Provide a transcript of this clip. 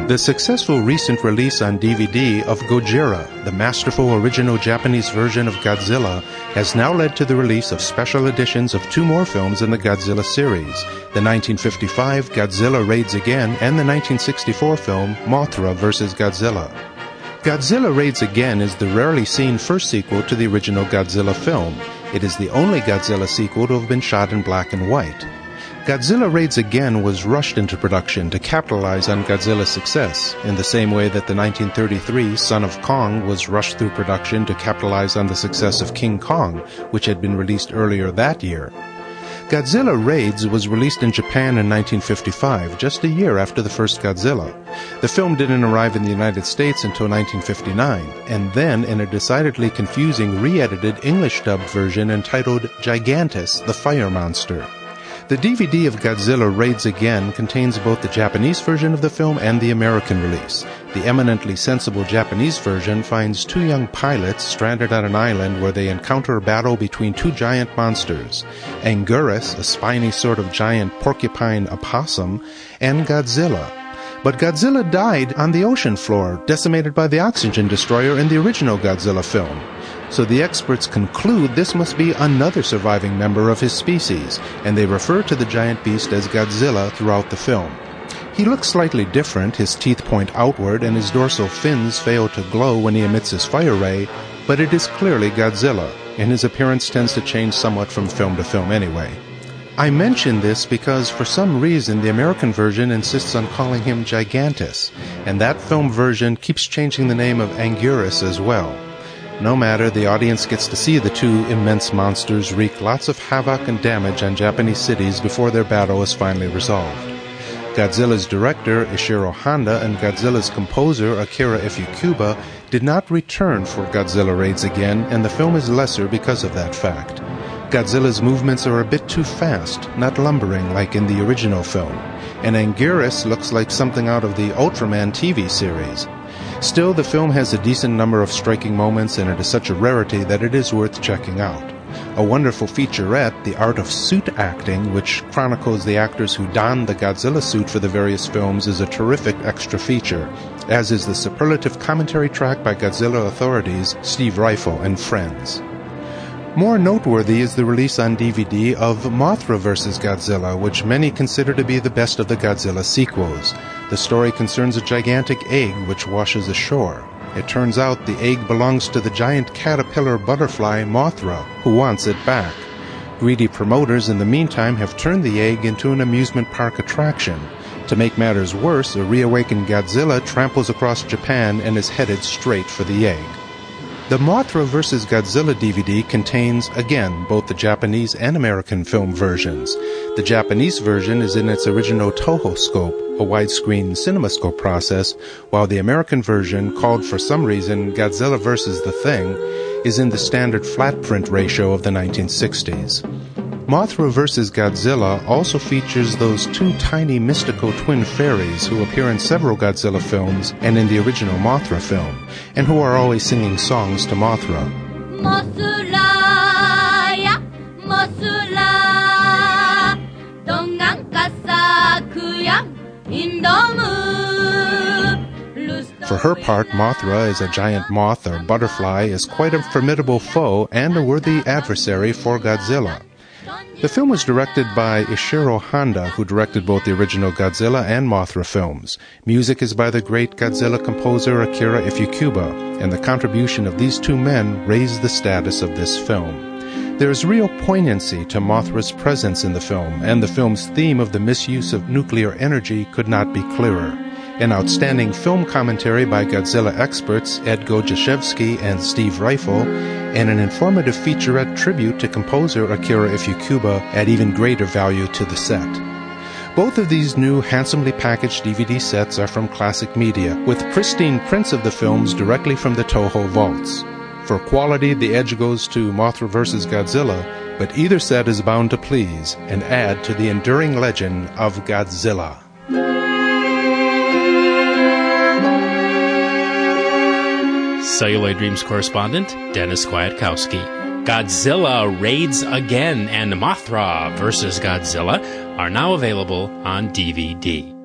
The successful recent release on DVD of Gojira, the masterful original Japanese version of Godzilla, has now led to the release of special editions of two more films in the Godzilla series, the 1955 Godzilla Raids Again and the 1964 film Mothra vs. Godzilla. Godzilla Raids Again is the rarely seen first sequel to the original Godzilla film. It is the only Godzilla sequel to have been shot in black and white. Godzilla Raids Again was rushed into production to capitalize on Godzilla's success, in the same way that the 1933 Son of Kong was rushed through production to capitalize on the success of King Kong, which had been released earlier that year. Godzilla Raids was released in Japan in 1955, just a year after the first Godzilla. The film didn't arrive in the United States until 1959, and then in a decidedly confusing re-edited English-dubbed version entitled Gigantus, the Fire Monster. The DVD of Godzilla Raids Again contains both the Japanese version of the film and the American release. The eminently sensible Japanese version finds two young pilots stranded on an island where they encounter a battle between two giant monsters, Anguirus, a spiny sort of giant porcupine opossum, and Godzilla. But Godzilla died on the ocean floor, decimated by the oxygen destroyer in the original Godzilla film. So the experts conclude this must be another surviving member of his species, and they refer to the giant beast as Godzilla throughout the film. He looks slightly different, his teeth point outward and his dorsal fins fail to glow when he emits his fire ray, but it is clearly Godzilla, and his appearance tends to change somewhat from film to film anyway. I mention this because for some reason the American version insists on calling him Gigantus, and that film version keeps changing the name of Anguirus as well. No matter, the audience gets to see the two immense monsters wreak lots of havoc and damage on Japanese cities before their battle is finally resolved. Godzilla's director, Ishiro Honda, and Godzilla's composer, Akira Ifukube, did not return for Godzilla Raids Again, and the film is lesser because of that fact. Godzilla's movements are a bit too fast, not lumbering like in the original film, and Anguirus looks like something out of the Ultraman TV series. Still, the film has a decent number of striking moments, and it is such a rarity that it is worth checking out. A wonderful featurette, The Art of Suit Acting, which chronicles the actors who donned the Godzilla suit for the various films, is a terrific extra feature, as is the superlative commentary track by Godzilla authorities Steve Ryfle and friends. More noteworthy is the release on DVD of Mothra vs. Godzilla, which many consider to be the best of the Godzilla sequels. The story concerns a gigantic egg which washes ashore. It turns out the egg belongs to the giant caterpillar butterfly Mothra, who wants it back. Greedy promoters in the meantime have turned the egg into an amusement park attraction. To make matters worse, a reawakened Godzilla tramples across Japan and is headed straight for the egg. The Mothra vs. Godzilla DVD contains, again, both the Japanese and American film versions. The Japanese version is in its original Toho scope, a widescreen cinemascope process, while the American version, called for some reason Godzilla vs. the Thing, is in the standard flat print ratio of the 1960s. Mothra vs. Godzilla also features those two tiny mystical twin fairies who appear in several Godzilla films and in the original Mothra film, and who are always singing songs to Mothra. For her part, Mothra, as a giant moth or butterfly, is quite a formidable foe and a worthy adversary for Godzilla. The film was directed by Ishiro Honda, who directed both the original Godzilla and Mothra films. Music is by the great Godzilla composer Akira Ifukube, and the contribution of these two men raised the status of this film. There is real poignancy to Mothra's presence in the film, and the film's theme of the misuse of nuclear energy could not be clearer. An outstanding film commentary by Godzilla experts Ed Gojashevsky and Steve Ryfle, and an informative featurette tribute to composer Akira Ifukube add even greater value to the set. Both of these new handsomely packaged DVD sets are from Classic Media, with pristine prints of the films directly from the Toho vaults. For quality, the edge goes to Mothra vs. Godzilla, but either set is bound to please and add to the enduring legend of Godzilla. Celluloid Dreams correspondent Dennis Kwiatkowski. Godzilla Raids Again and Mothra vs. Godzilla are now available on DVD.